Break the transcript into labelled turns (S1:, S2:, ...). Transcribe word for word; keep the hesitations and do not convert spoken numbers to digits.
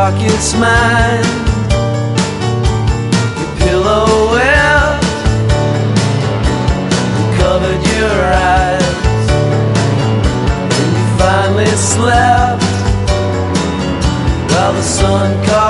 S1: pocket's mine. Your pillow wet, you covered your eyes. When you finally slept, while the sun caught